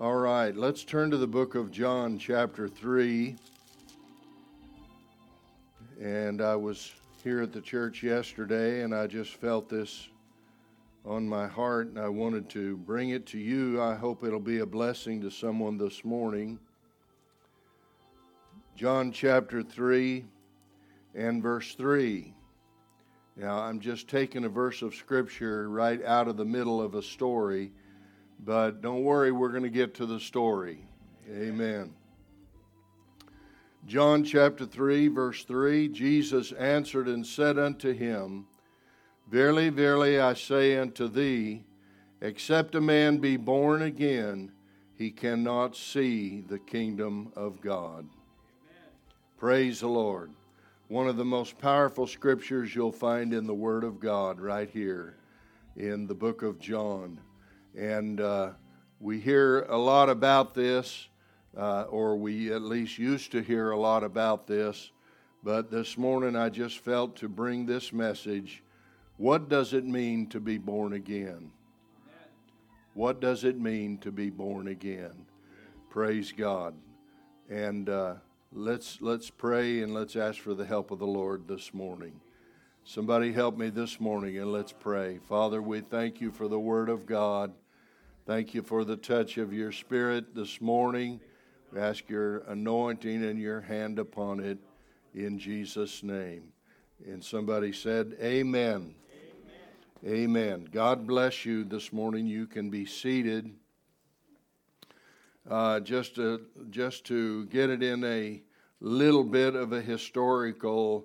All right, let's turn to the book of John, chapter 3. And I was here at the church yesterday, and I just felt this on my heart, and I wanted to bring it to you. I hope it'll be a blessing to someone this morning. John chapter 3 and verse 3. Now, I'm just taking a verse of Scripture right out of the middle of a story, but don't worry, we're going to get to the story. Amen. John chapter 3, verse 3, Jesus answered and said unto him, Verily, verily, I say unto thee, except a man be born again, he cannot see the kingdom of God. Amen. Praise the Lord. One of the most powerful scriptures you'll find in the Word of God right here in the book of John. And we hear a lot about this, or we at least used to hear a lot about this, but this morning I just felt to bring this message. What does it mean to be born again? What does it mean to be born again? Praise God. And let's pray and let's ask for the help of the Lord this morning. Somebody help me this morning and let's pray. Father, we thank you for the Word of God. Thank you for the touch of your Spirit this morning. We ask your anointing and your hand upon it in Jesus' name. And somebody said, Amen. Amen. Amen. God bless you this morning. You can be seated. Just to get it in a little bit of a historical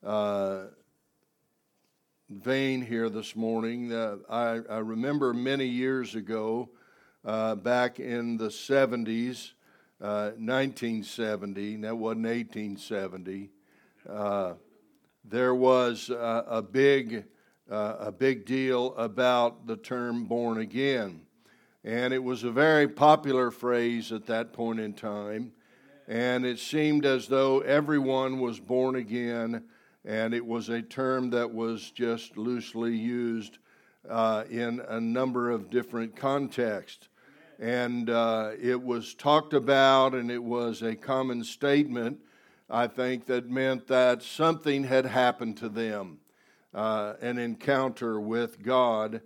vein here this morning. I remember many years ago, back in the 70s, 1970, that wasn't 1870, there was a big deal about the term born again. And it was a very popular phrase at that point in time. And it seemed as though everyone was born again. And it was a term that was just loosely used in a number of different contexts. And it was talked about, and it was a common statement, I think, that meant that something had happened to them, an encounter with God.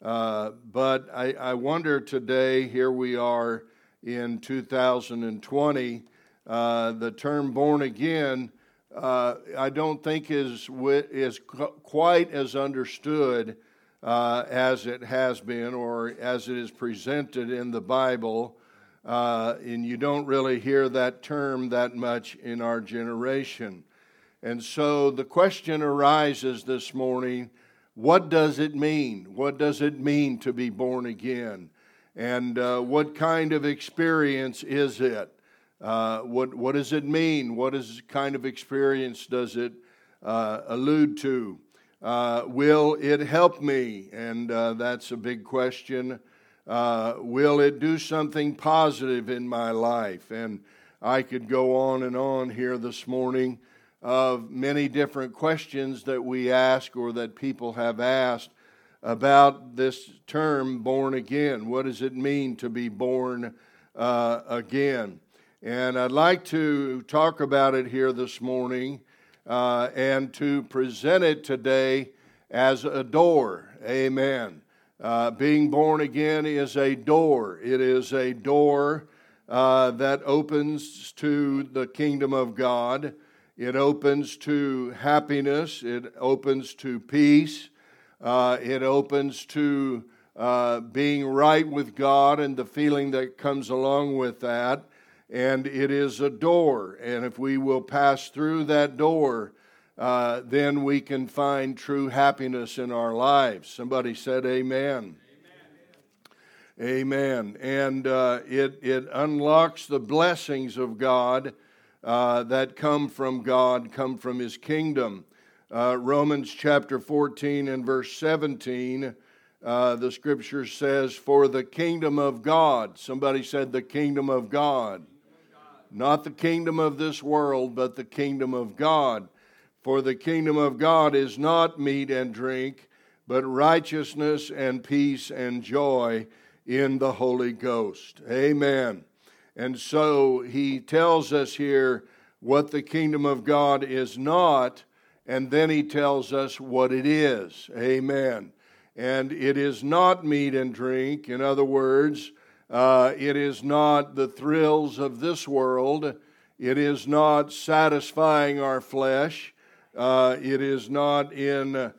But I wonder today, here we are in 2020, the term born again, I don't think is quite as understood as it has been or as it is presented in the Bible, and you don't really hear that term that much in our generation. And so the question arises this morning, what does it mean? What does it mean to be born again? And what kind of experience is it? What does it mean? What kind of experience does it allude to? Will it help me? And that's a big question. Will it do something positive in my life? And I could go on and on here this morning of many different questions that we ask or that people have asked about this term born again. What does it mean to be born again? And I'd like to talk about it here this morning and to present it today as a door. Amen. Being born again is a door. It is a door that opens to the kingdom of God. It opens to happiness. It opens to peace. It opens to being right with God and the feeling that comes along with that. And it is a door, and if we will pass through that door, then we can find true happiness in our lives. Somebody said amen. Amen. And it unlocks the blessings of God that come from God, come from His kingdom. Romans chapter 14 and verse 17, the Scripture says, for the kingdom of God. Somebody said the kingdom of God. Not the kingdom of this world, but the kingdom of God. For the kingdom of God is not meat and drink, but righteousness and peace and joy in the Holy Ghost. Amen. And so he tells us here what the kingdom of God is not, and then he tells us what it is. Amen. And it is not meat and drink. In other words, it is not the thrills of this world. It is not satisfying our flesh. It is not in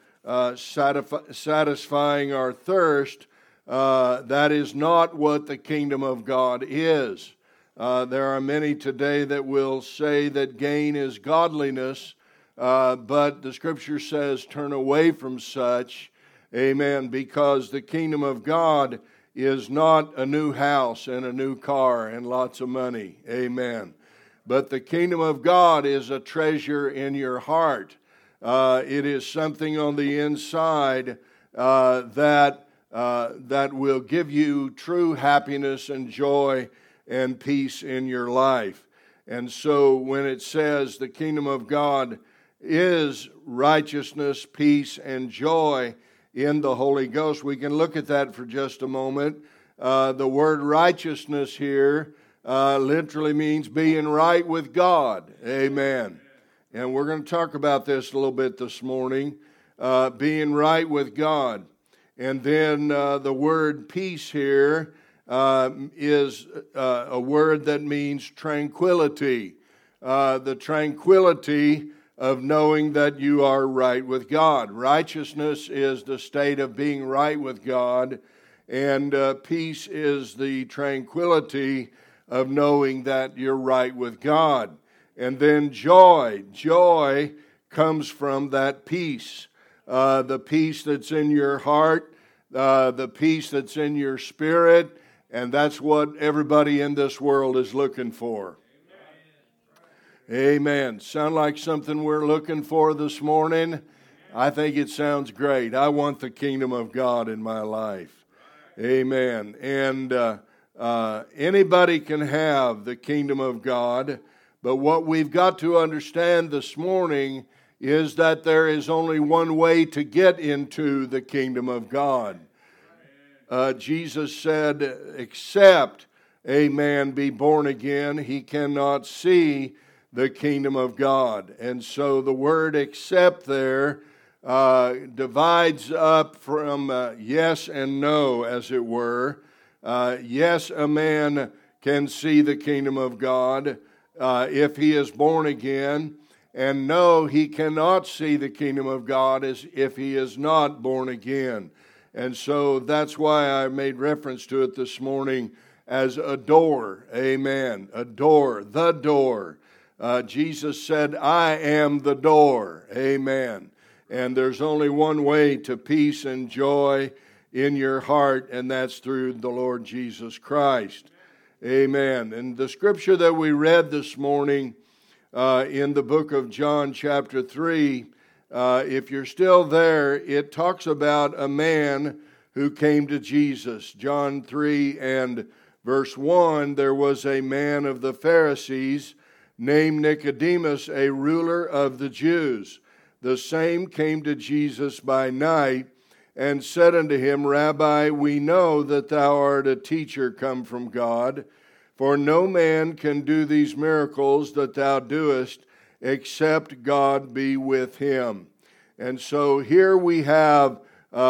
satisfying our thirst. That is not what the kingdom of God is. There are many today that will say that gain is godliness, but the Scripture says turn away from such, amen, because the kingdom of God is not a new house and a new car and lots of money, amen. But the kingdom of God is a treasure in your heart. It is something on the inside that will give you true happiness and joy and peace in your life. And so when it says the kingdom of God is righteousness, peace, and joy in the Holy Ghost, we can look at that for just a moment. The word righteousness here literally means being right with God. Amen. And we're going to talk about this a little bit this morning, being right with God. And then the word peace here is a word that means tranquility. The tranquility of knowing that you are right with God. Righteousness is the state of being right with God, and peace is the tranquility of knowing that you're right with God. And then joy. Joy comes from that peace. The peace that's in your heart, the peace that's in your spirit, and that's what everybody in this world is looking for. Amen. Sound like something we're looking for this morning? I think it sounds great. I want the kingdom of God in my life. Amen. And anybody can have the kingdom of God, but what we've got to understand this morning is that there is only one way to get into the kingdom of God. Jesus said, except a man be born again, he cannot see the kingdom of God. And so the word except there divides up from yes and no, as it were. Yes, a man can see the kingdom of God if he is born again. And no, he cannot see the kingdom of God as if he is not born again. And so that's why I made reference to it this morning as a door. Amen. A door, the door. Jesus said, I am the door. Amen. And there's only one way to peace and joy in your heart, and that's through the Lord Jesus Christ. Amen. And the scripture that we read this morning in the book of John chapter 3, if you're still there, it talks about a man who came to Jesus. John 3 and verse 1, there was a man of the Pharisees named Nicodemus, a ruler of the Jews. The same came to Jesus by night and said unto him, Rabbi, we know that thou art a teacher come from God, for no man can do these miracles that thou doest, except God be with him. And so here we have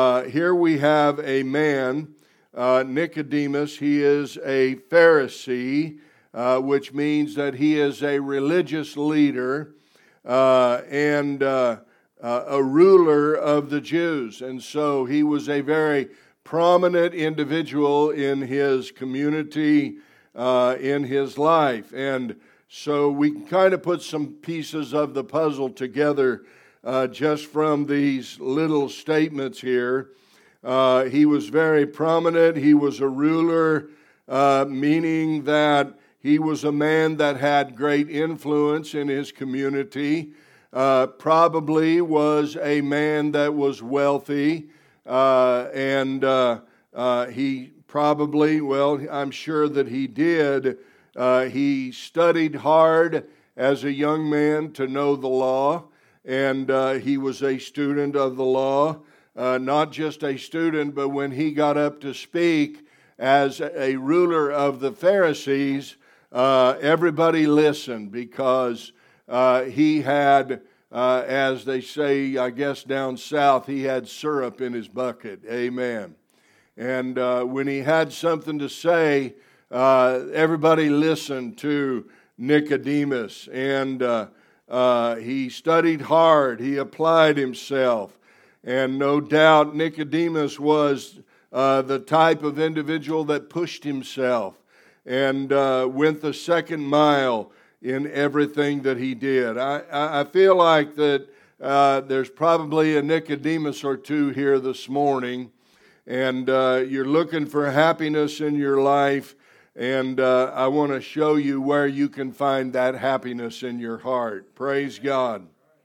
a man, Nicodemus. He is a Pharisee, which means that he is a religious leader and a ruler of the Jews. And so he was a very prominent individual in his community, in his life. And so we can kind of put some pieces of the puzzle together just from these little statements here. He was very prominent. He was a ruler, meaning that he was a man that had great influence in his community. Probably was a man that was wealthy, and he probably, well, I'm sure that he did. He studied hard as a young man to know the law, and he was a student of the law. Not just a student, but when he got up to speak as a ruler of the Pharisees, everybody listened because he had, as they say, I guess down south, he had syrup in his bucket. Amen. And when he had something to say, everybody listened to Nicodemus. And he studied hard. He applied himself. And no doubt Nicodemus was the type of individual that pushed himself and went the second mile in everything that he did. I feel like that there's probably a Nicodemus or two here this morning, and you're looking for happiness in your life, and I want to show you where you can find that happiness in your heart. Praise God.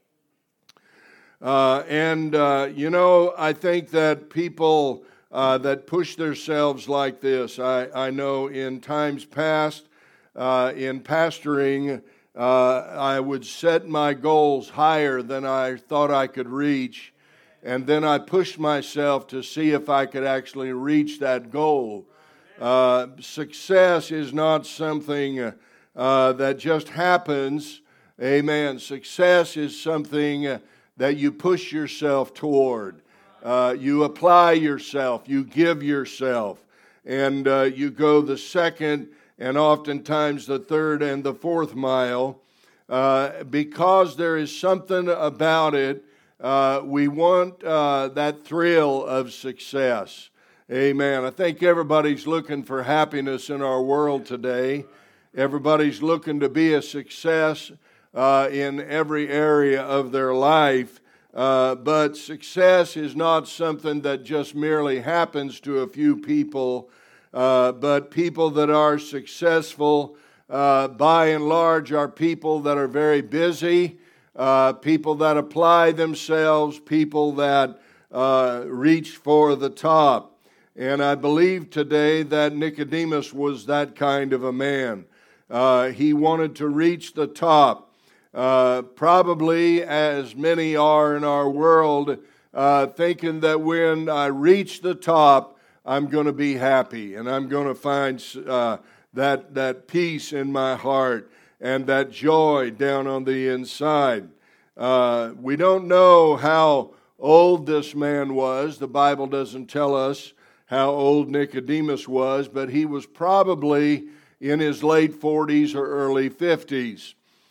I think that people that push themselves like this, I know in times past, in pastoring, I would set my goals higher than I thought I could reach, and then I pushed myself to see if I could actually reach that goal. Success is not something that just happens. Amen. Success is something that you push yourself toward. You apply yourself, you give yourself, and you go the second and oftentimes the third and the fourth mile. Because there is something about it, we want that thrill of success. Amen. I think everybody's looking for happiness in our world today. Everybody's looking to be a success in every area of their life. But success is not something that just merely happens to a few people, but people that are successful, by and large, are people that are very busy, people that apply themselves, people that reach for the top. And I believe today that Nicodemus was that kind of a man. He wanted to reach the top. Probably as many are in our world, thinking that when I reach the top, I'm going to be happy and I'm going to find that peace in my heart and that joy down on the inside. We don't know how old this man was. The Bible doesn't tell us how old Nicodemus was, but he was probably in his late 40s or early 50s.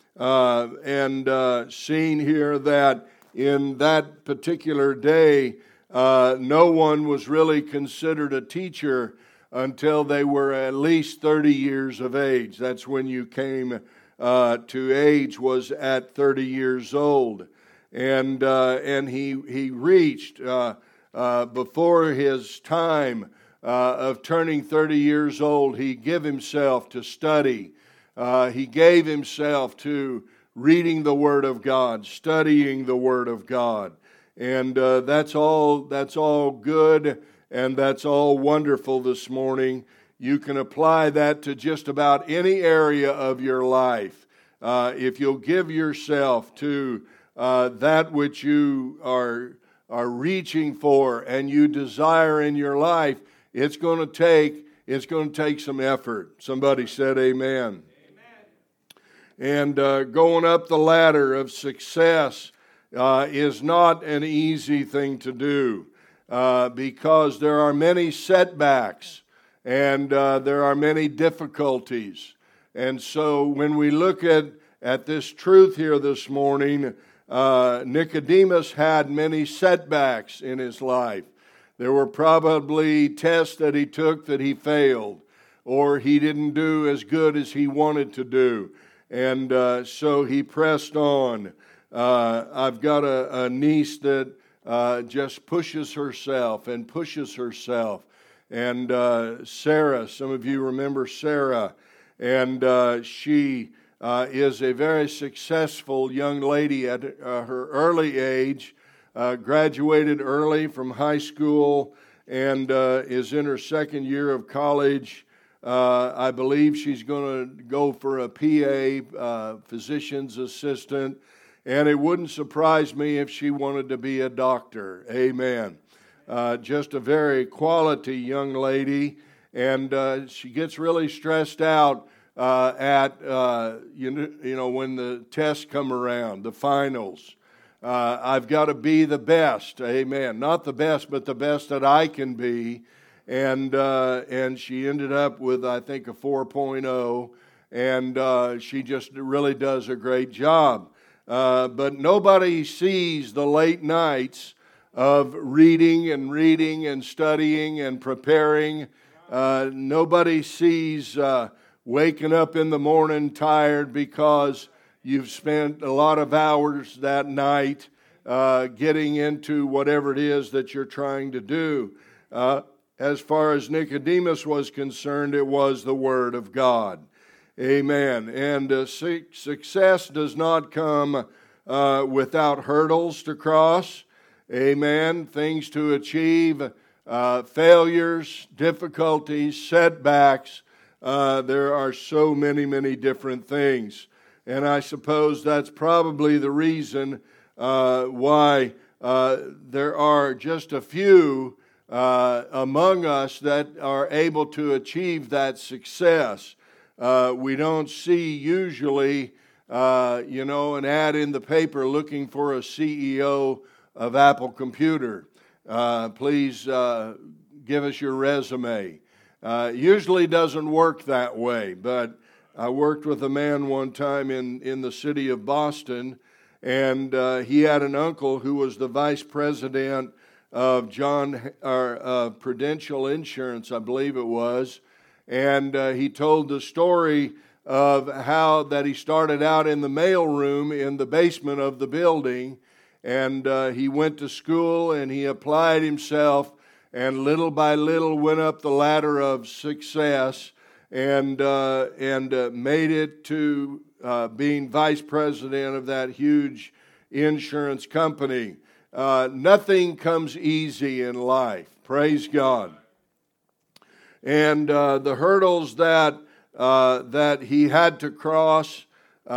Seen here that in that particular day, no one was really considered a teacher until they were at least 30 years of age. That's when you came to age, was at 30 years old. And he reached, before his time of turning 30 years old, he gave himself to study. He gave himself to reading the Word of God, studying the Word of God. And that's all good, and that's all wonderful this morning. You can apply that to just about any area of your life. If you'll give yourself to that which you are reaching for and you desire in your life, it's going to take some effort. Somebody said amen. And going up the ladder of success is not an easy thing to do because there are many setbacks and there are many difficulties. And so when we look at this truth here this morning, Nicodemus had many setbacks in his life. There were probably tests that he took that he failed, or he didn't do as good as he wanted to do. And so he pressed on. I've got a niece that just pushes herself. And Sarah, some of you remember Sarah. And she is a very successful young lady at her early age, graduated early from high school, and is in her second year of college. I believe she's going to go for a PA, physician's assistant, and it wouldn't surprise me if she wanted to be a doctor. Amen. Just a very quality young lady, and she gets really stressed out at when the tests come around, the finals. I've got to be the best, amen. Not the best, but the best that I can be. And she ended up with, I think, a 4.0, and she just really does a great job. But nobody sees the late nights of reading and studying and preparing. Nobody sees waking up in the morning tired because you've spent a lot of hours that night getting into whatever it is that you're trying to do. As far as Nicodemus was concerned, it was the Word of God. Amen. And success does not come without hurdles to cross. Amen. Things to achieve, failures, difficulties, setbacks. There are so many different things. And I suppose that's probably the reason why there are just a few among us that are able to achieve that success. We don't see usually, an ad in the paper looking for a CEO of Apple Computer. Please give us your resume. Usually doesn't work that way, but I worked with a man one time in the city of Boston, and he had an uncle who was the vice president of Prudential Insurance, I believe it was, and he told the story of how that he started out in the mailroom in the basement of the building, and he went to school and he applied himself, and little by little went up the ladder of success, and made it to being vice president of that huge insurance company. Nothing comes easy in life. Praise God. And the hurdles that he had to cross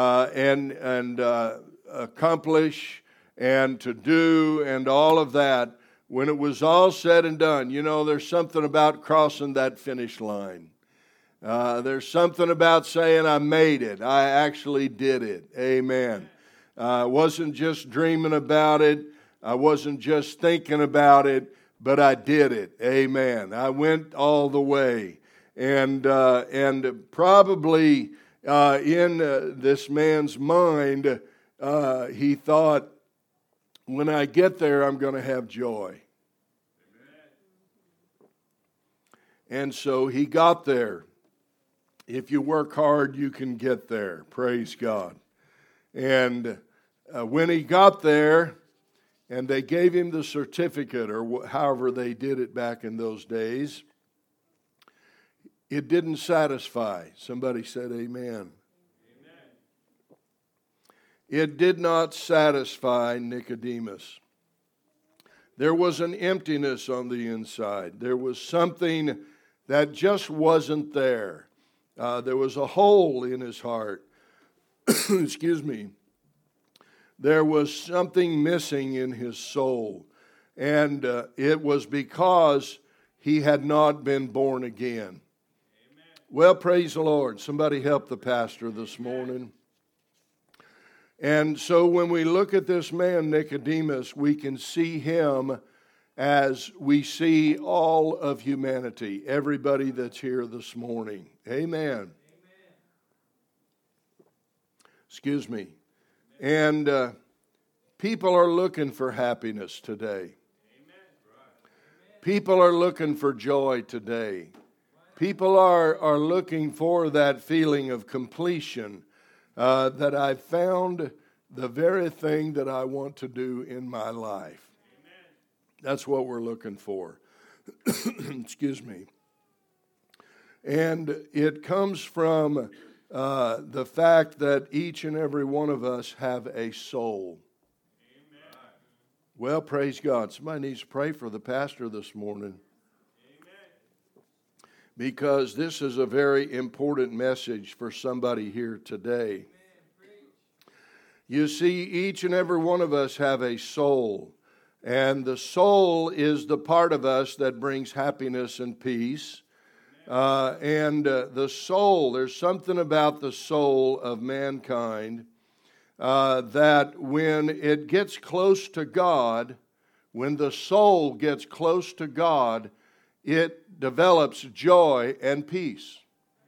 and accomplish and to do and all of that, when it was all said and done, there's something about crossing that finish line. There's something about saying, I made it. I actually did it. Amen. I wasn't just dreaming about it. I wasn't just thinking about it, but I did it. Amen. I went all the way. And probably in this man's mind, he thought, when I get there, I'm going to have joy. And so he got there. If you work hard, you can get there. Praise God. And when he got there, and they gave him the certificate, or however they did it back in those days, it didn't satisfy. Somebody said amen. Amen. It did not satisfy Nicodemus. There was an emptiness on the inside. There was something that just wasn't there. There was a hole in his heart. Excuse me. There was something missing in his soul. And it was because he had not been born again. Amen. Well, praise the Lord. Somebody help the pastor this morning. And so when we look at this man, Nicodemus, we can see him as we see all of humanity, everybody that's here this morning. Amen. Amen. Excuse me. And people are looking for happiness today. People are looking for joy today. People are looking for that feeling of completion, that I've found the very thing that I want to do in my life. That's what we're looking for. Excuse me. And it comes from the fact that each and every one of us have a soul. Amen. Well, praise God. Somebody needs to pray for the pastor this morning. Amen. Because this is a very important message for somebody here today. You see, each and every one of us have a soul. And the soul is the part of us that brings happiness and peace. And the soul, there's something about the soul of mankind that when it gets close to God, when the soul gets close to God, it develops joy and peace.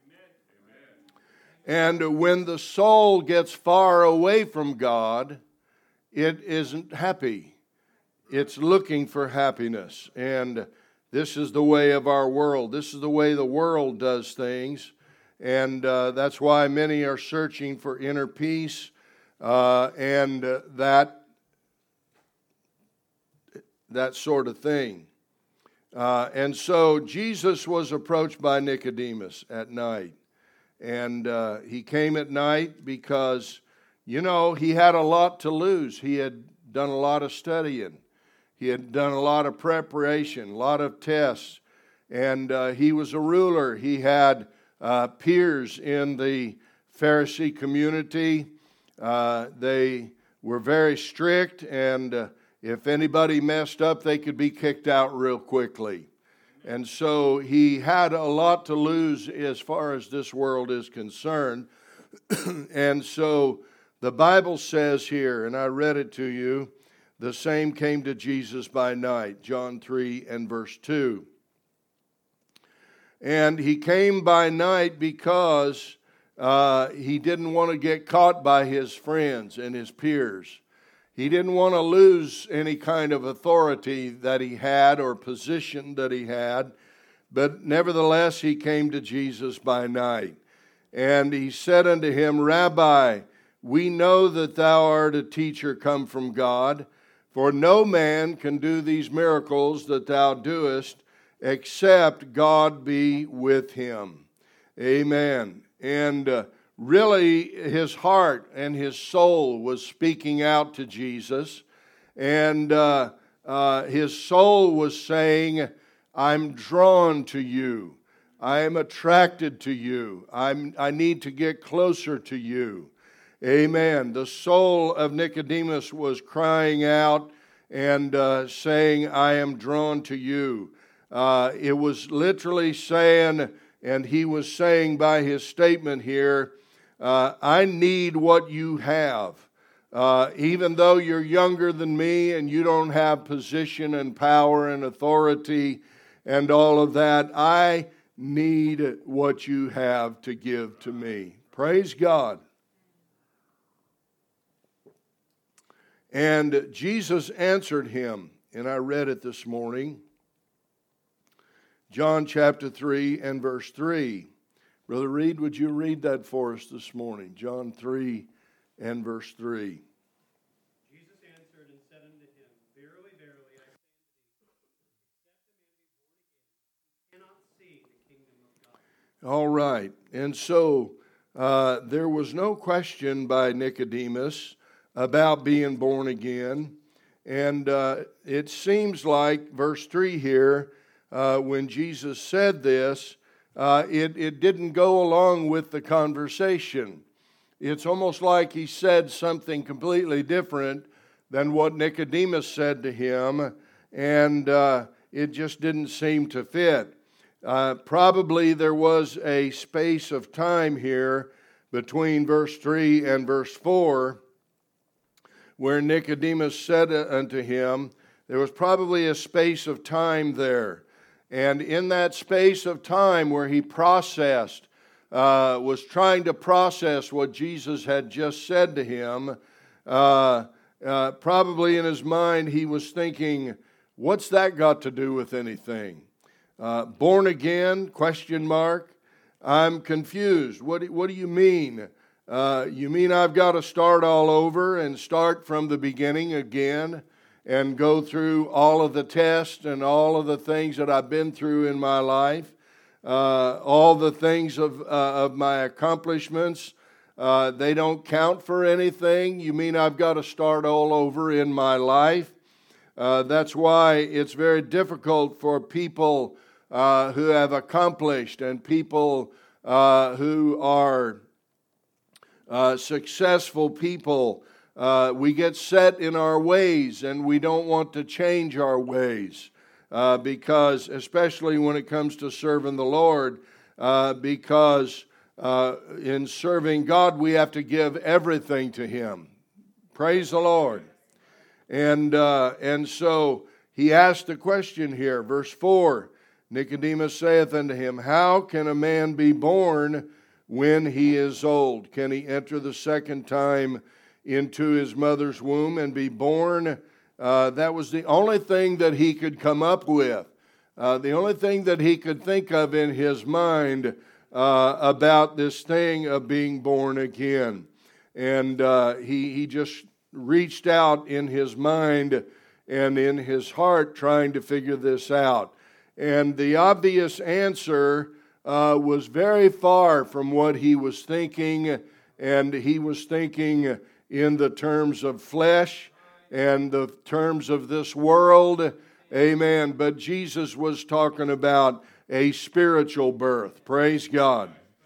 And when the soul gets far away from God, it isn't happy. It's looking for happiness. And this is the way of our world. This is the way the world does things. And that's why many are searching for inner peace and that sort of thing. And so Jesus was approached by Nicodemus at night. And he came at night because, he had a lot to lose. He had done a lot of studying. He had done a lot of preparation, a lot of tests. And he was a ruler. He had peers in the Pharisee community. They were very strict, and if anybody messed up, they could be kicked out real quickly. And so he had a lot to lose as far as this world is concerned. And so the Bible says here, and I read it to you, the same came to Jesus by night, John 3 and verse 2. And he came by night because he didn't want to get caught by his friends and his peers. He didn't want to lose any kind of authority that he had or position that he had. But nevertheless, he came to Jesus by night. And he said unto him, Rabbi, we know that thou art a teacher come from God, for no man can do these miracles that thou doest, except God be with him. Amen. And really, his heart and his soul was speaking out to Jesus. And his soul was saying, I'm drawn to you. I am attracted to you. I need to get closer to you. Amen. The soul of Nicodemus was crying out and saying, I am drawn to you. It was literally saying, and he was saying by his statement here, I need what you have. Even though you're younger than me and you don't have position and power and authority and all of that, I need what you have to give to me. Praise God. And Jesus answered him, and I read it this morning, John chapter 3 and verse 3. Brother Reed, would you read that for us this morning? John 3 and verse 3. Jesus answered and said unto him, Verily, verily, I say unto thee, except a man be born again, he cannot see the kingdom of God. All right. And so there was no question by Nicodemus about being born again. And it seems like verse 3 here, when Jesus said this, it didn't go along with the conversation. It's almost like he said something completely different than what Nicodemus said to him, and it just didn't seem to fit. Probably there was a space of time here between verse 3 and verse 4 where Nicodemus said unto him, there was probably a space of time there. And in that space of time where he processed, was trying to process what Jesus had just said to him, probably in his mind he was thinking, what's that got to do with anything? Born again, question mark. I'm confused. What do you mean? You mean I've got to start all over and start from the beginning again and go through all of the tests and all of the things that I've been through in my life, all the things of my accomplishments, they don't count for anything? You mean I've got to start all over in my life? That's why it's very difficult for people who have accomplished and people who are successful people. We get set in our ways and we don't want to change our ways. because, especially when it comes to serving the Lord, because in serving God, we have to give everything to Him. Praise the Lord. And so he asked a question here, verse 4. Nicodemus saith unto him, How can a man be born when he is old? Can he enter the second time into his mother's womb and be born? That was the only thing that he could come up with. The only thing that he could think of in his mind about this thing of being born again. And he just reached out in his mind and in his heart trying to figure this out. And the obvious answer was very far from what he was thinking, and he was thinking in the terms of flesh and the terms of this world. Amen. But Jesus was talking about a spiritual birth. Praise God.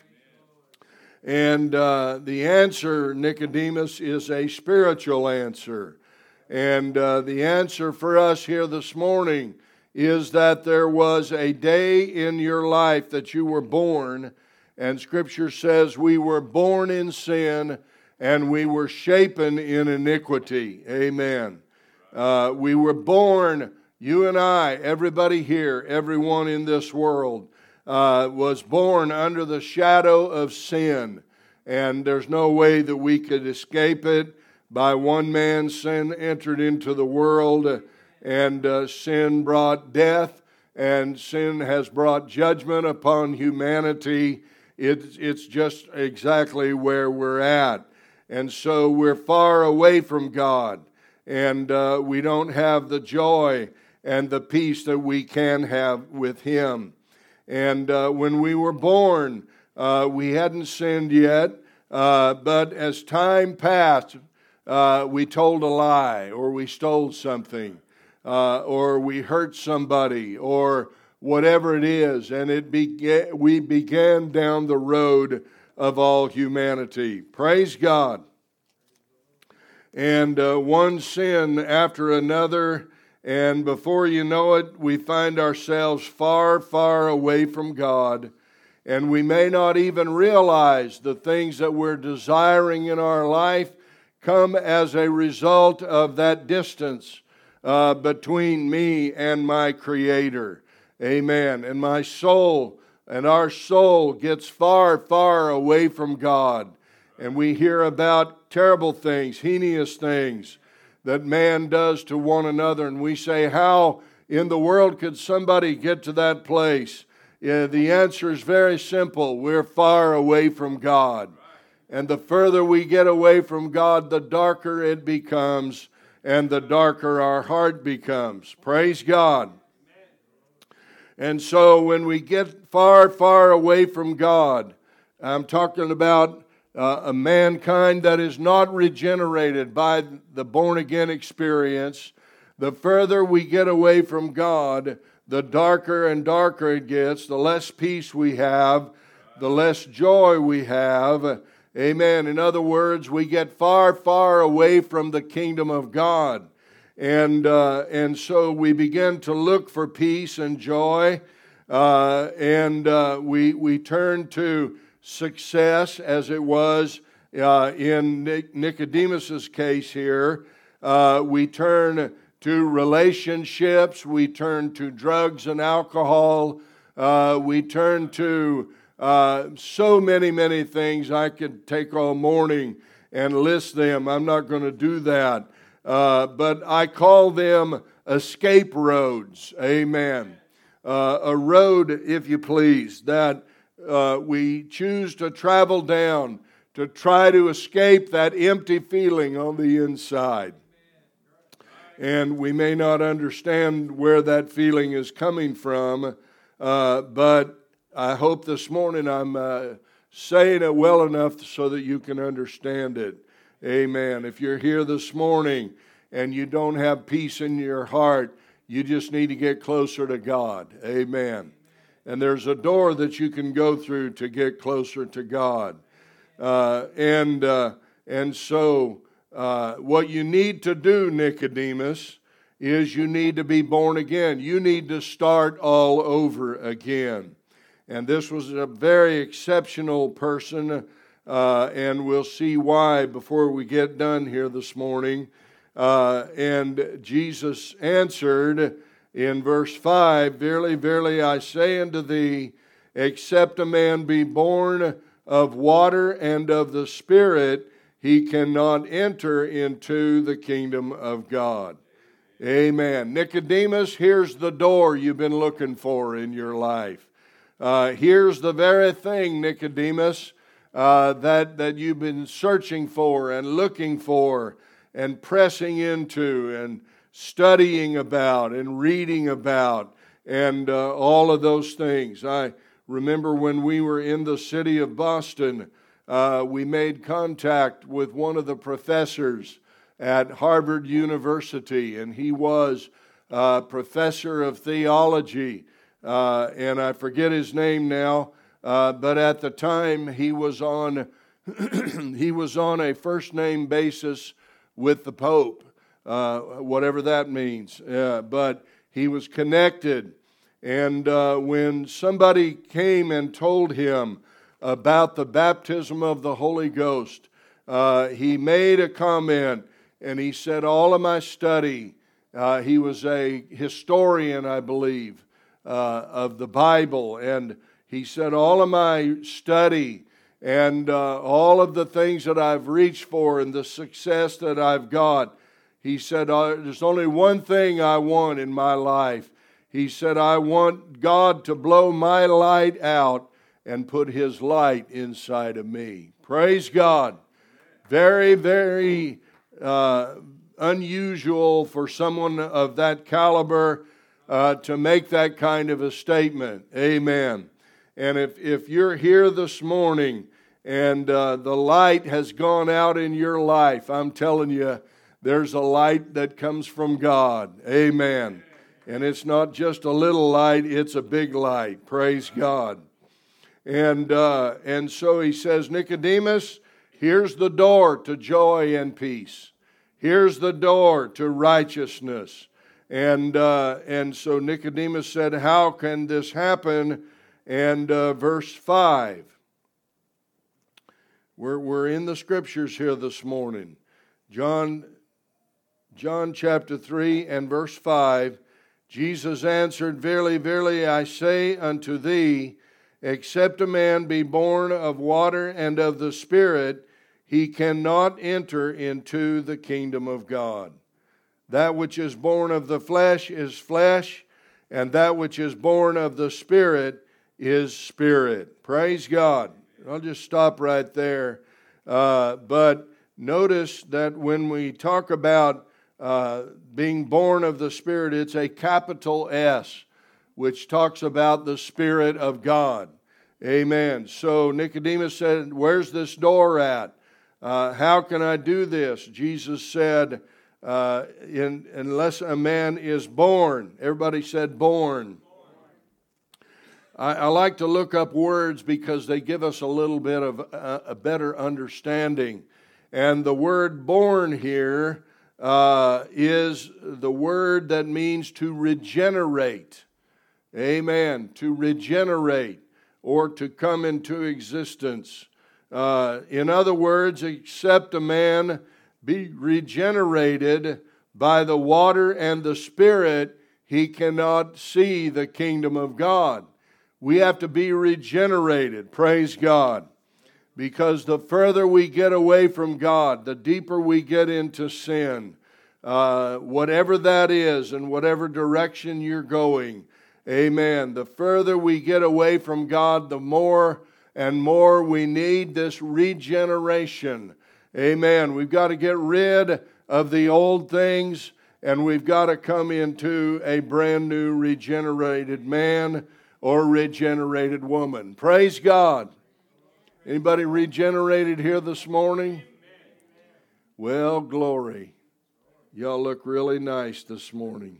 And the answer, Nicodemus, is a spiritual answer. And the answer for us here this morning is that there was a day in your life that you were born, and Scripture says we were born in sin and we were shapen in iniquity. Amen. We were born, you and I, everybody here, everyone in this world, was born under the shadow of sin. And there's no way that we could escape it. By one man, sin entered into the world, and sin brought death, and sin has brought judgment upon humanity. It's just exactly where we're at. And so we're far away from God, and we don't have the joy and the peace that we can have with Him. And when we were born, we hadn't sinned yet, but as time passed, we told a lie, or we stole something, or we hurt somebody, or whatever it is, and we began down the road of all humanity. Praise God. And one sin after another, and before you know it, we find ourselves far, far away from God, and we may not even realize the things that we're desiring in our life come as a result of that distance between me and my Creator. Amen. And my soul and our soul gets far, far away from God. And we hear about terrible things, heinous things that man does to one another. And we say, how in the world could somebody get to that place? The answer is very simple. We're far away from God. And the further we get away from God, the darker it becomes, and the darker our heart becomes. Praise God. And so when we get far, far away from God, I'm talking about a mankind that is not regenerated by the born-again experience. The further we get away from God, the darker and darker it gets, the less peace we have, the less joy we have. Amen. In other words, we get far, far away from the kingdom of God. And so we begin to look for peace and joy, and we turn to success, as it was in Nicodemus's case here. We turn to relationships. We turn to drugs and alcohol. We turn to so many things. I could take all morning and list them. I'm not going to do that. But I call them escape roads. Amen. A road, if you please, that we choose to travel down to try to escape that empty feeling on the inside. And we may not understand where that feeling is coming from, but I hope this morning I'm saying it well enough so that you can understand it. Amen. If you're here this morning and you don't have peace in your heart, you just need to get closer to God. Amen. And there's a door that you can go through to get closer to God. And so what you need to do, Nicodemus, is you need to be born again. You need to start all over again. And this was a very exceptional person, and we'll see why before we get done here this morning. And Jesus answered in verse 5, Verily, verily, I say unto thee, except a man be born of water and of the Spirit, he cannot enter into the kingdom of God. Amen. Nicodemus, here's the door you've been looking for in your life. Here's the very thing, Nicodemus, that you've been searching for and looking for and pressing into and studying about and reading about and all of those things. I remember when we were in the city of Boston, we made contact with one of the professors at Harvard University, and he was a professor of theology, and I forget his name now, but at the time he was on he was on a first name basis with the Pope, whatever that means, but he was connected. And when somebody came and told him about the baptism of the Holy Ghost, he made a comment, and he said, all of my study, he was a historian, I believe, of the Bible, and he said, all of my study and all of the things that I've reached for and the success that I've got, he said, there's only one thing I want in my life. He said, I want God to blow my light out and put His light inside of me. Praise God. Very, very unusual for someone of that caliber to make that kind of a statement. Amen. And if you're here this morning and the light has gone out in your life, I'm telling you, there's a light that comes from God. Amen. And it's not just a little light, it's a big light. Praise God. And so he says, Nicodemus, here's the door to joy and peace. Here's the door to righteousness. And so Nicodemus said, how can this happen? And verse 5. We're in the scriptures here this morning. John chapter 3 and verse 5. Jesus answered, Verily, verily, I say unto thee, except a man be born of water and of the Spirit, he cannot enter into the kingdom of God. That which is born of the flesh is flesh, and that which is born of the Spirit is spirit. Praise God. I'll just stop right there. But notice that when we talk about being born of the Spirit, it's a capital S, which talks about the Spirit of God. Amen. So Nicodemus said, where's this door at? How can I do this? Jesus said, unless a man is born. Everybody said born. I like to look up words because they give us a little bit of a better understanding. And the word born here is the word that means to regenerate. Amen. To regenerate or to come into existence. In other words, except a man be regenerated by the water and the Spirit, he cannot see the kingdom of God. We have to be regenerated, praise God. Because the further we get away from God, the deeper we get into sin, whatever that is and whatever direction you're going, amen. The further we get away from God, the more and more we need this regeneration. Amen. We've got to get rid of the old things, and we've got to come into a brand new regenerated man or regenerated woman. Praise God. Anybody regenerated here this morning? Well, glory. Y'all look really nice this morning.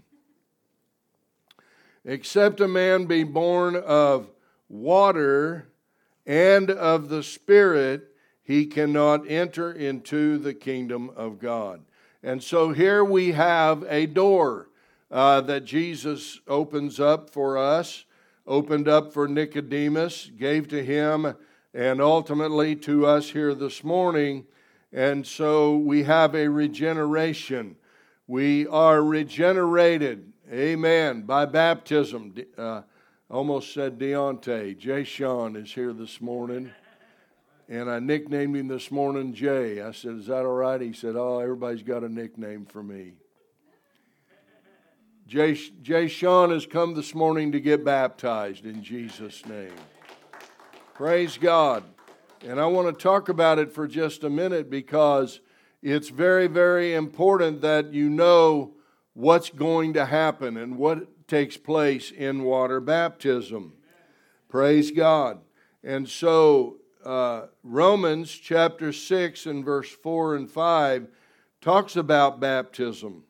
Except a man be born of water and of the Spirit, he cannot enter into the kingdom of God. And so here we have a door. that Jesus opens up for us, opened up for Nicodemus, gave to him, and ultimately to us here this morning. And so we have a regeneration. We are regenerated, amen, by baptism. Almost said Deontay. Jay Sean is here this morning. And I nicknamed him this morning Jay. I said, is that all right? He said, oh, everybody's got a nickname for me. Jay Sean has come this morning to get baptized in Jesus' name. Praise God. And I want to talk about it for just a minute because it's very, very important that you know what's going to happen and what takes place in water baptism. Praise God. And so Romans chapter 6 and verse 4 and 5 talks about baptism.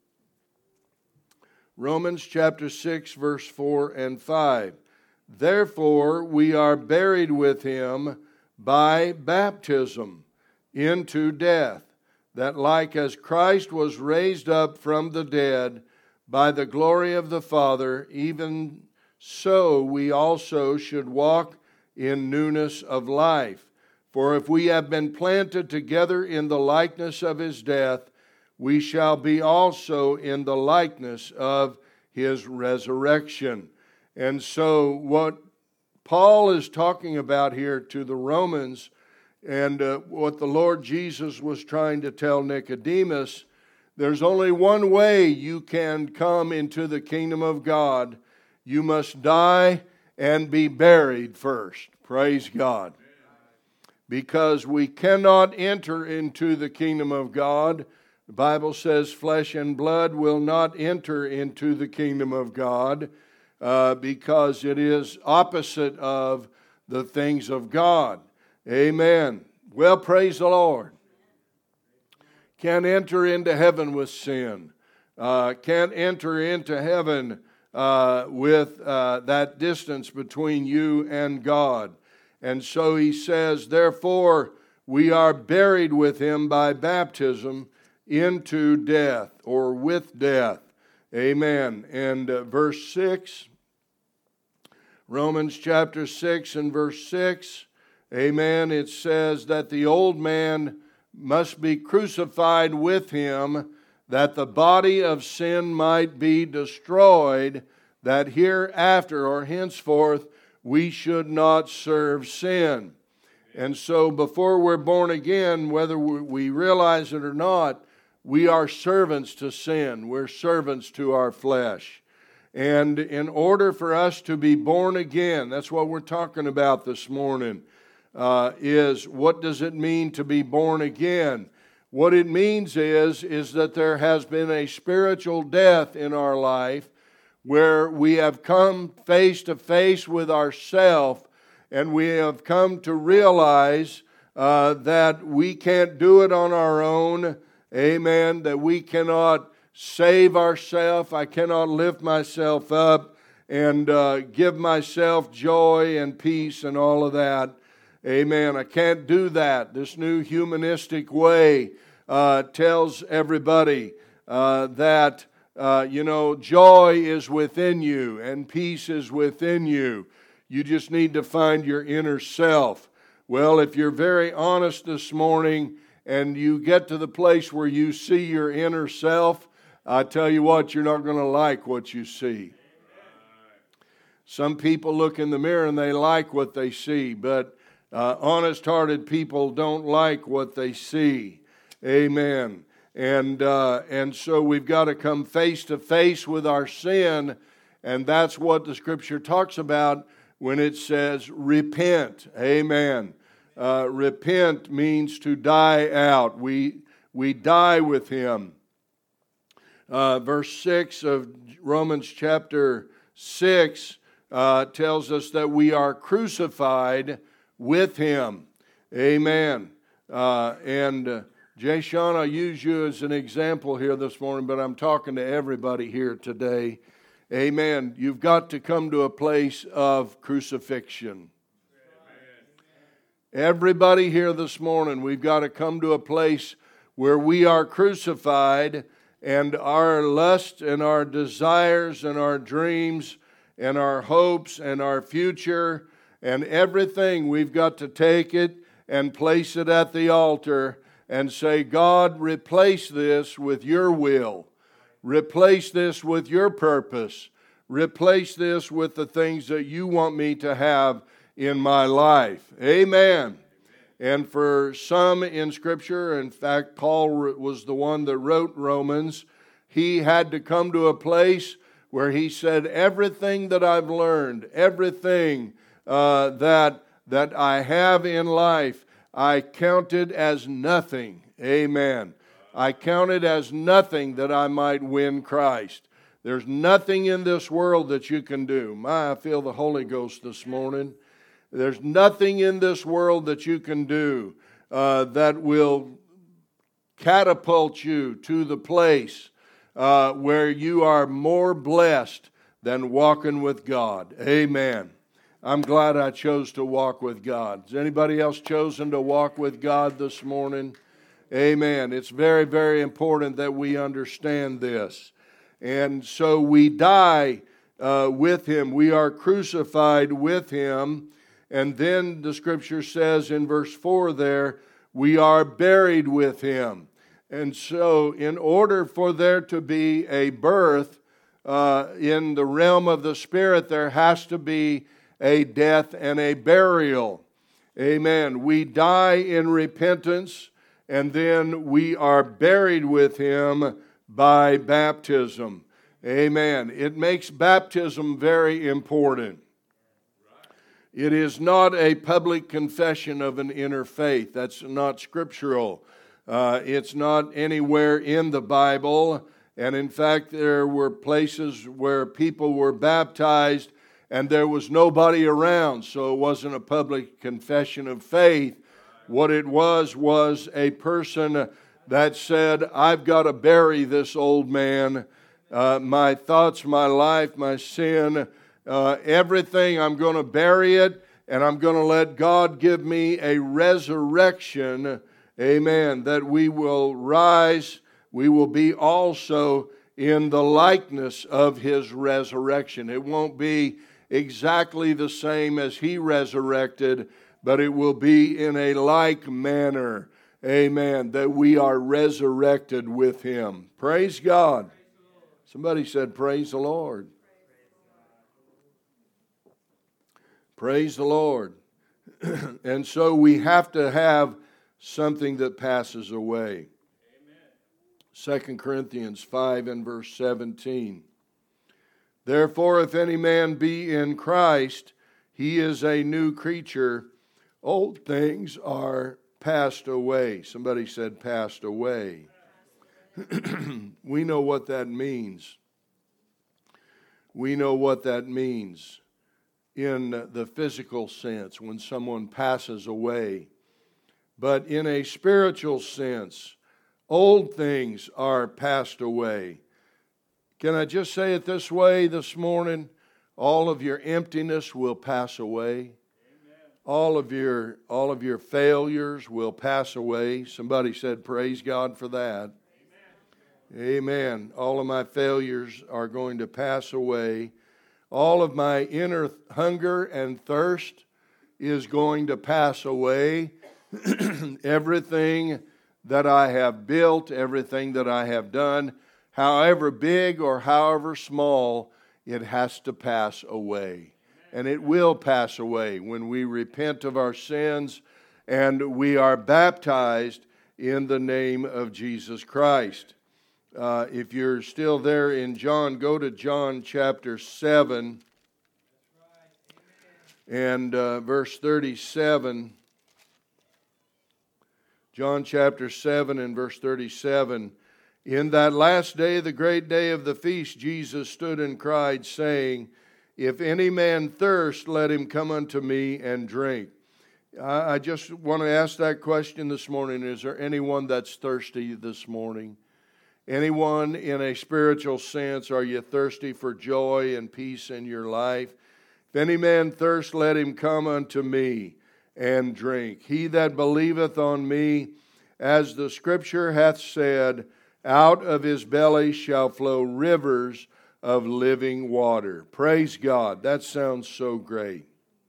Romans chapter 6 verse 4 and 5. Therefore we are buried with him by baptism into death, that like as Christ was raised up from the dead by the glory of the Father, even so we also should walk in newness of life. For if we have been planted together in the likeness of his death, we shall be also in the likeness of his resurrection. And so what Paul is talking about here to the Romans, and what the Lord Jesus was trying to tell Nicodemus, there's only one way you can come into the kingdom of God. You must die and be buried first. Praise God. Because we cannot enter into the kingdom of God. The Bible says flesh and blood will not enter into the kingdom of God because it is opposite of the things of God. Amen. Well, praise the Lord. Can't enter into heaven with sin. Can't enter into heaven with that distance between you and God. And so he says, therefore, we are buried with him by baptism into death, or with death. Amen. And verse 6, Romans chapter 6 and verse 6, amen, it says that the old man must be crucified with him, that the body of sin might be destroyed, that hereafter or henceforth we should not serve sin. And so before we're born again, whether we realize it or not, we are servants to sin. We're servants to our flesh. And in order for us to be born again, that's what we're talking about this morning, is what does it mean to be born again? What it means is that there has been a spiritual death in our life where we have come face to face with ourselves, and we have come to realize that we can't do it on our own. Amen. That we cannot save ourselves. I cannot lift myself up and give myself joy and peace and all of that. Amen. I can't do that. This new humanistic way tells everybody that, joy is within you and peace is within you. You just need to find your inner self. Well, if you're very honest this morning and you get to the place where you see your inner self, I tell you what, you're not going to like what you see. Some people look in the mirror and they like what they see, but honest-hearted people don't like what they see. Amen. And so we've got to come face to face with our sin, and that's what the Scripture talks about when it says repent. Amen. Repent means to die out. We die with him. Verse 6 of Romans chapter 6 tells us that we are crucified with him. Amen. Jay Sean, I'll use you as an example here this morning, but I'm talking to everybody here today. Amen. You've got to come to a place of crucifixion. Everybody here this morning, we've got to come to a place where we are crucified, and our lust and our desires and our dreams and our hopes and our future and everything, we've got to take it and place it at the altar and say, God, replace this with your will. Replace this with your purpose. Replace this with the things that you want me to have in my life. Amen. And for some in Scripture, in fact, Paul was the one that wrote Romans, he had to come to a place where he said, everything that I've learned, everything that I have in life, I count it as nothing. Amen. I count it as nothing that I might win Christ. There's nothing in this world that you can do. I feel the Holy Ghost this morning. There's nothing in this world that you can do that will catapult you to the place where you are more blessed than walking with God. Amen. I'm glad I chose to walk with God. Has anybody else chosen to walk with God this morning? Amen. It's very, very important that we understand this. And so we die with Him. We are crucified with Him. And then the Scripture says in verse 4 there, we are buried with Him. And so in order for there to be a birth in the realm of the Spirit, there has to be a death and a burial. Amen. We die in repentance, and then we are buried with Him by baptism. Amen. It makes baptism very important. It is not a public confession of an inner faith. That's not scriptural. It's not anywhere in the Bible. And in fact, there were places where people were baptized and there was nobody around, so it wasn't a public confession of faith. What it was a person that said, I've got to bury this old man, my thoughts, my life, my sin, everything, I'm going to bury it, and I'm going to let God give me a resurrection, amen, that we will rise, we will be also in the likeness of His resurrection. It won't be exactly the same as He resurrected, but it will be in a like manner, amen, that we are resurrected with Him. Praise God. Somebody said, praise the Lord. Praise the Lord. And so we have to have something that passes away. 2 Corinthians 5 and verse 17. Therefore, if any man be in Christ, he is a new creature. Old things are passed away. Somebody said passed away. We know what that means. We know what that means in the physical sense when someone passes away. But in a spiritual sense, old things are passed away. Can I just say it this way this morning? All of your emptiness will pass away. All of your failures will pass away. Somebody said, praise God for that. Amen. All of my failures are going to pass away. All of my inner hunger and thirst is going to pass away. Everything that I have built, everything that I have done, however big or however small, it has to pass away. And it will pass away when we repent of our sins and we are baptized in the name of Jesus Christ. If you're still there in John, go to John chapter 7 and verse 37. John chapter 7 and verse 37. In that last day, the great day of the feast, Jesus stood and cried, saying, if any man thirst, let him come unto me and drink. I just want to ask that question this morning. Is there anyone that's thirsty this morning? Anyone in a spiritual sense, are you thirsty for joy and peace in your life? If any man thirst, let him come unto me and drink. He that believeth on me, as the Scripture hath said, Out of his belly shall flow rivers of living water. Praise God. That sounds so great.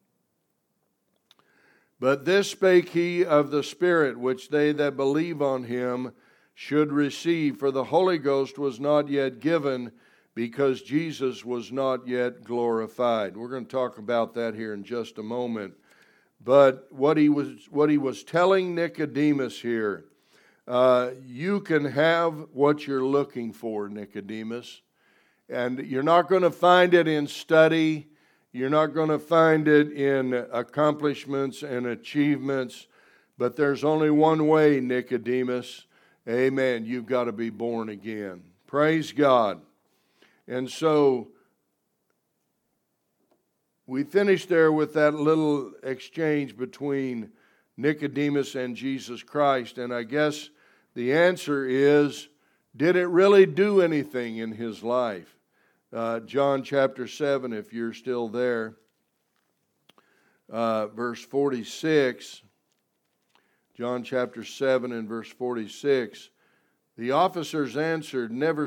But this spake he of the Spirit, which they that believe on him should receive. For the Holy Ghost was not yet given, because Jesus was not yet glorified. We're going to talk about that here in just a moment. But what he was telling Nicodemus here, you can have what you're looking for, Nicodemus. And you're not going to find it in study. You're not going to find it in accomplishments and achievements. But there's only one way, Nicodemus. Amen. You've got to be born again. Praise God. And so we finished there with that little exchange between Nicodemus and Jesus Christ. And I guess the answer is, did it really do anything in his life? John chapter 7, if you're still there, verse 46. John chapter 7 and verse 46. The officers answered, Never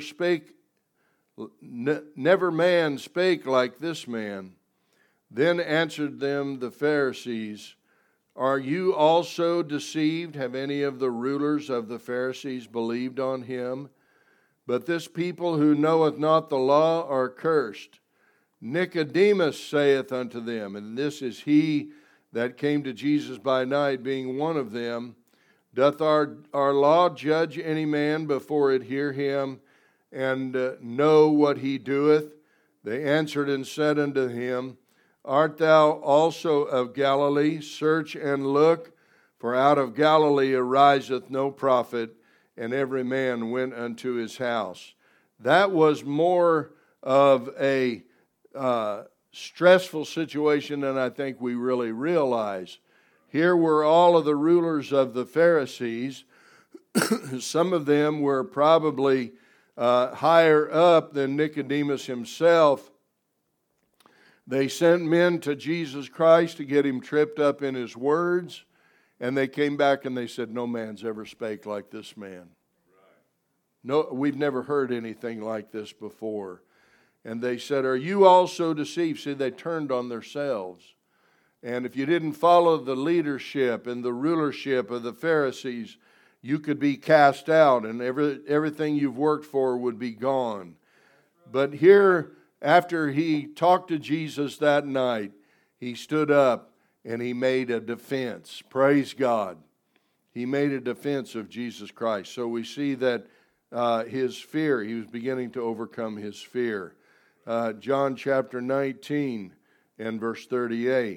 man spake like this man. Then answered them the Pharisees, Are you also deceived? Have any of the rulers of the Pharisees believed on him? But this people who knoweth not the law are cursed. Nicodemus saith unto them, and this is he that came to Jesus by night, being one of them, Doth our law judge any man before it hear him, and know what he doeth? They answered and said unto him, Art thou also of Galilee? Search and look, for out of Galilee ariseth no prophet. And every man went unto his house. That was more of a stressful situation than I think we really realize. Here were all of the rulers of the Pharisees. Some of them were probably higher up than Nicodemus himself. They sent men to Jesus Christ to get him tripped up in his words. And they came back and they said, No man's ever spake like this man. No, we've never heard anything like this before. And they said, Are you also deceived? See, they turned on themselves. And if you didn't follow the leadership and the rulership of the Pharisees, you could be cast out and everything you've worked for would be gone. But here, after he talked to Jesus that night, he stood up and he made a defense. Praise God. He made a defense of Jesus Christ. So we see that his fear, he was beginning to overcome his fear. John chapter 19 and verse 38.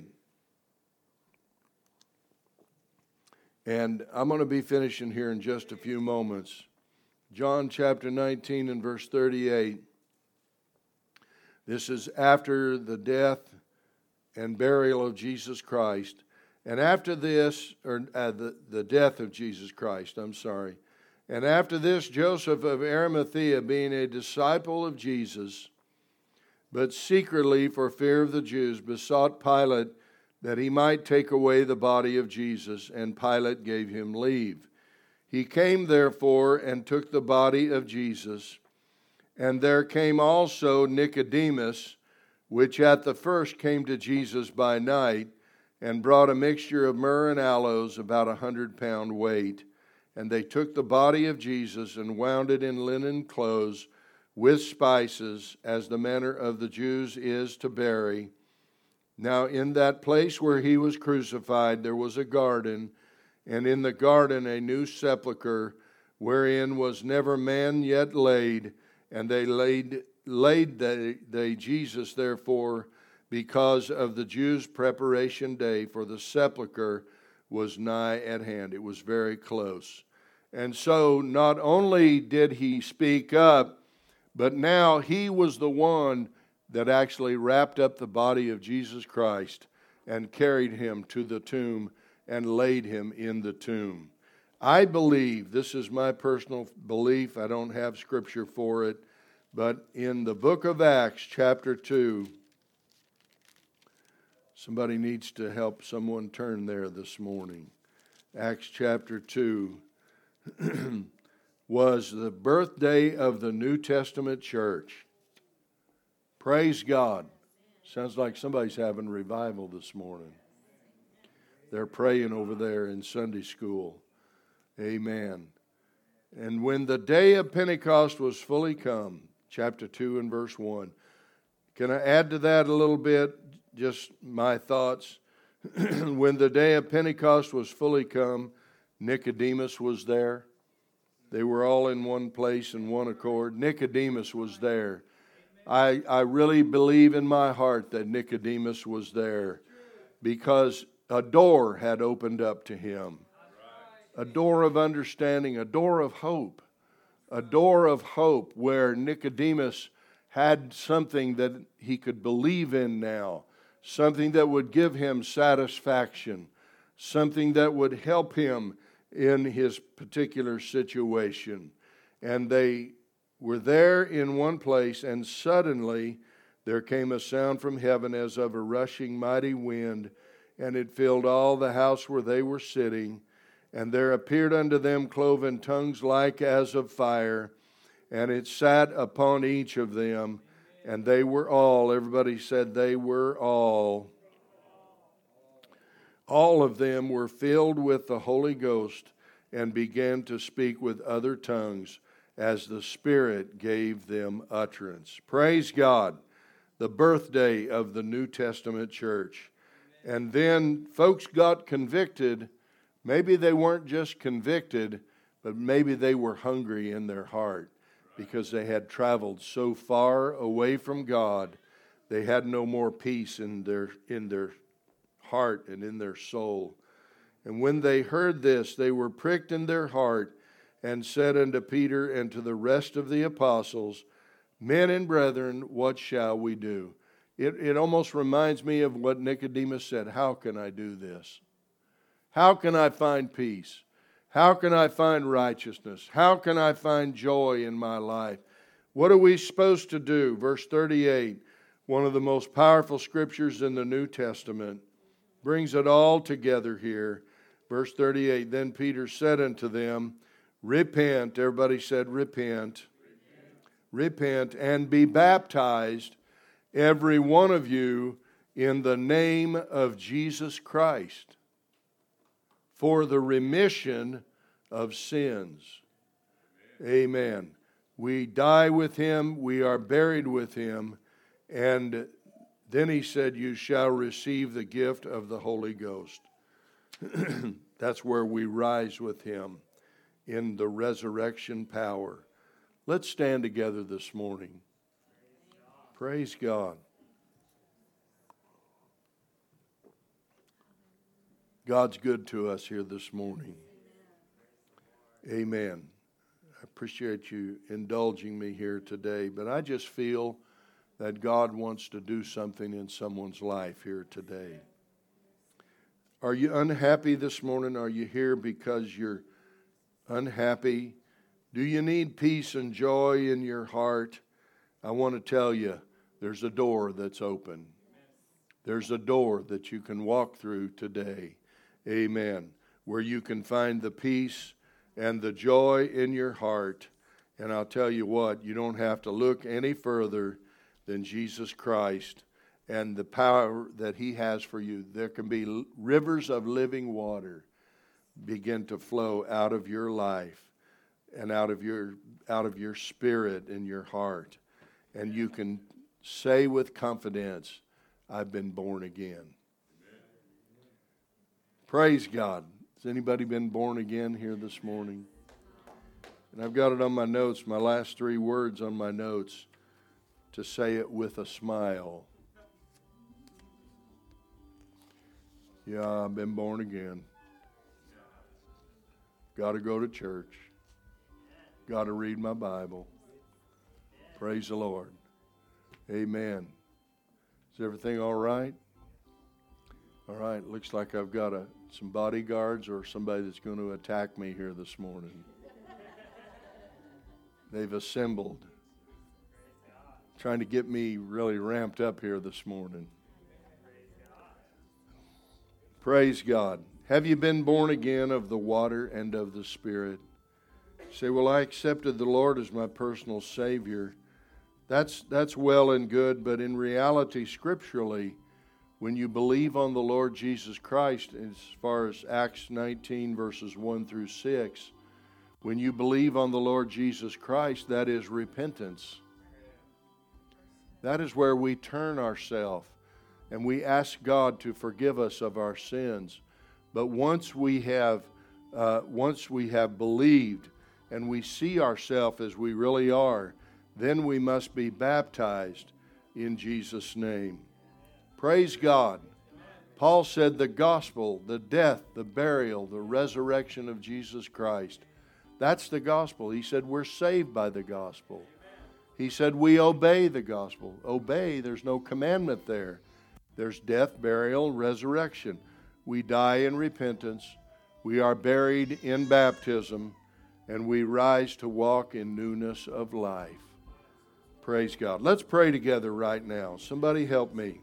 And I'm going to be finishing here in just a few moments. John chapter 19 and verse 38. This is after the death and burial of Jesus Christ. And after this, the death of Jesus Christ, And after this, Joseph of Arimathea, being a disciple of Jesus, but secretly for fear of the Jews, besought Pilate that he might take away the body of Jesus, and Pilate gave him leave. He came therefore and took the body of Jesus, and there came also Nicodemus, which at the first came to Jesus by night, and brought a mixture of myrrh and aloes, about 100-pound weight. And they took the body of Jesus and wound it in linen clothes with spices, as the manner of the Jews is to bury. Now in that place where he was crucified there was a garden, and in the garden a new sepulchre, wherein was never man yet laid. And they laid Jesus therefore, because of the Jews' preparation day, for the sepulchre was nigh at hand. It was very close. And so not only did he speak up, but now he was the one that actually wrapped up the body of Jesus Christ and carried him to the tomb and laid him in the tomb. I believe, this is my personal belief, I don't have scripture for it, but in the book of Acts chapter 2, somebody needs to help someone turn there this morning. Acts chapter 2. was the birthday of the New Testament church. Praise God. Sounds like somebody's having revival this morning. They're praying over there in Sunday school. Amen. And when the day of Pentecost was fully come, chapter 2 and verse 1. Can I add to that a little bit? Just my thoughts. When the day of Pentecost was fully come, Nicodemus was there. They were all in one place in one accord. Nicodemus was there. I really believe in my heart that Nicodemus was there because a door had opened up to him. A door of understanding, a door of hope. A door of hope where Nicodemus had something that he could believe in now. Something that would give him satisfaction. Something that would help him in his particular situation. And they were there in one place, and suddenly there came a sound from heaven as of a rushing mighty wind, and it filled all the house where they were sitting. And there appeared unto them cloven tongues like as of fire, and it sat upon each of them, and they were all, everybody said they were all of them were filled with the Holy Ghost and began to speak with other tongues as the Spirit gave them utterance. Praise God, the birthday of the New Testament church. And then folks got convicted. Maybe they weren't just convicted, but maybe they were hungry in their heart because they had traveled so far away from God. They had no more peace in their heart and in their soul. And when they heard this, they were pricked in their heart and said unto Peter and to the rest of the apostles, Men and brethren, what shall we do? It almost reminds me of what Nicodemus said. How can I do this? How can I find peace? How can I find righteousness? How can I find joy in my life? What are we supposed to do? Verse 38, one of the most powerful scriptures in the New Testament, brings it all together here. Verse 38, Then Peter said unto them, Repent, everybody said repent. Repent and be baptized, every one of you, in the name of Jesus Christ, for the remission of sins. Amen. We die with him, we are buried with him, and then he said, You shall receive the gift of the Holy Ghost. That's where we rise with him in the resurrection power. Let's stand together this morning. Praise God. God's good to us here this morning. Amen. I appreciate you indulging me here today, but I just feel that God wants to do something in someone's life here today. Are you unhappy this morning? Are you here because you're unhappy? Do you need peace and joy in your heart? I want to tell you, there's a door that's open. There's a door that you can walk through today. Amen. Where you can find the peace and the joy in your heart. And I'll tell you what, you don't have to look any further than Jesus Christ and the power that he has for you. There can be rivers of living water begin to flow out of your life and out of your spirit and your heart. And you can say with confidence, I've been born again. Amen. Praise God. Has anybody been born again here this morning? And I've got it on my notes, my last 3 words on my notes, to say it with a smile. Yeah, I've been born again. Got to go to church. Got to read my Bible. Praise the Lord. Amen. Is everything all right? All right. Looks like I've got some bodyguards or somebody that's going to attack me here this morning. They've assembled, trying to get me really ramped up here this morning. Praise God. Have you been born again of the water and of the Spirit? Say, well, I accepted the Lord as my personal Savior. That's well and good, but in reality, scripturally, when you believe on the Lord Jesus Christ, as far as Acts 19 verses 1 through 6, when you believe on the Lord Jesus Christ, that is repentance. That is where we turn ourselves and we ask God to forgive us of our sins. But once we have believed and we see ourselves as we really are, then we must be baptized in Jesus' name. Praise God. Paul said the gospel, the death, the burial, the resurrection of Jesus Christ, that's the gospel. He said we're saved by the gospel. He said we obey the gospel. Obey, there's no commandment there. There's death, burial, resurrection. We die in repentance. We are buried in baptism. And we rise to walk in newness of life. Praise God. Let's pray together right now. Somebody help me.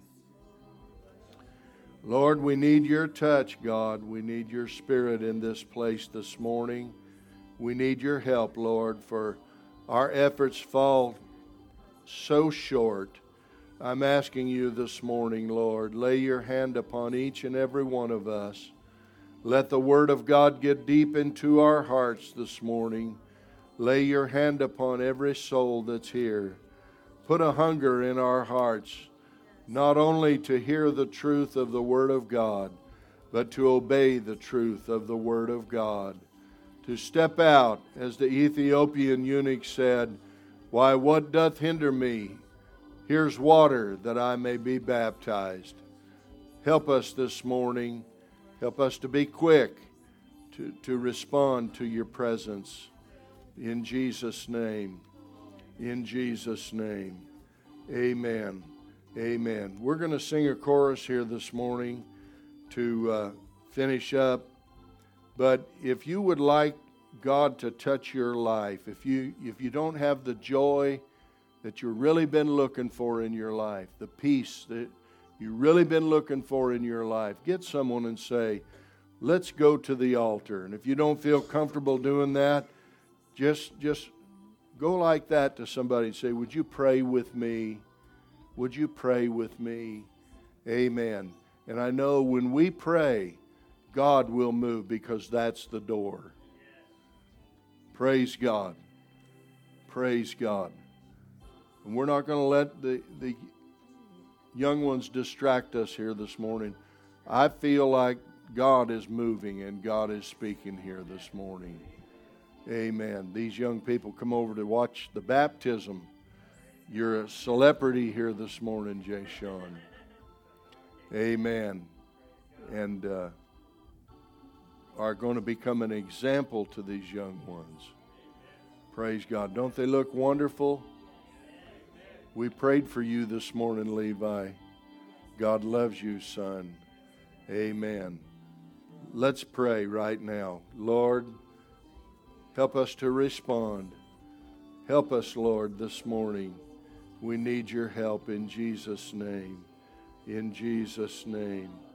Lord, we need your touch, God. We need your spirit in this place this morning. We need your help, Lord, for our efforts fall so short. I'm asking you this morning, Lord, lay your hand upon each and every one of us. Let the Word of God get deep into our hearts this morning. Lay your hand upon every soul that's here. Put a hunger in our hearts, not only to hear the truth of the Word of God, but to obey the truth of the Word of God. To step out, as the Ethiopian eunuch said, "Why, what doth hinder me? Here's water that I may be baptized." Help us this morning. Help us to be quick to respond to your presence. In Jesus' name. In Jesus' name. Amen. Amen. We're going to sing a chorus here this morning to finish up. But if you would like God to touch your life, if you don't have the joy that you've really been looking for in your life, the peace that you've really been looking for in your life, get someone and say, let's go to the altar. And if you don't feel comfortable doing that, just go like that to somebody and say, would you pray with me? Would you pray with me? Amen. And I know when we pray, God will move because that's the door. Praise God. Praise God. And we're not going to let the young ones distract us here this morning. I feel like God is moving and God is speaking here this morning. Amen. These young people come over to watch the baptism. You're a celebrity here this morning, Jay Sean. Amen. And are going to become an example to these young ones. Praise God. Don't they look wonderful? We prayed for you this morning, Levi. God loves you, son. Amen. Let's pray right now. Lord, help us to respond. Help us, Lord, this morning. We need your help in Jesus' name. In Jesus' name.